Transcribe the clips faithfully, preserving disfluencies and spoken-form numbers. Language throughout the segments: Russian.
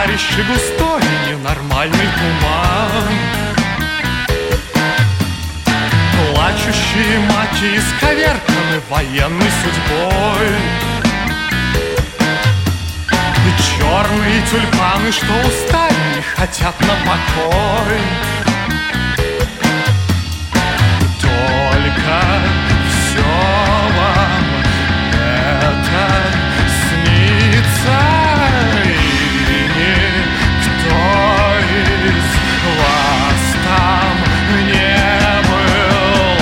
пожарище густой, ненормальный туман. Плачущие маки исковерканы военной судьбой. И черные тюльпаны, что устали, хотят на покой. Только все вам это снится, и никто из вас там не был.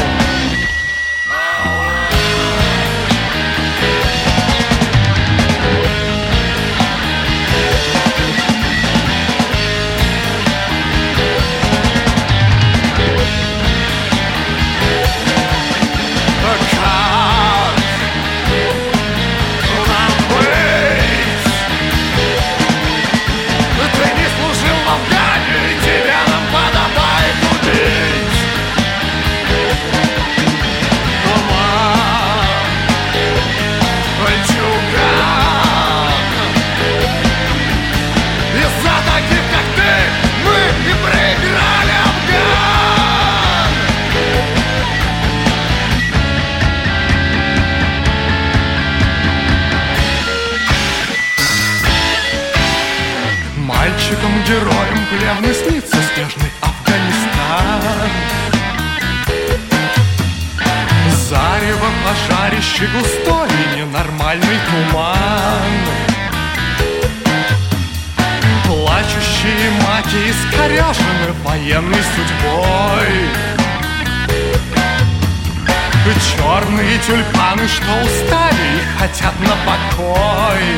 Мальчиком-героем плевно снится снежный Афганистан. Зарево, пожарище густой, ненормальный туман. Плачущие маки искорежены военной судьбой. Черные тюльпаны, что устали и хотят на покой.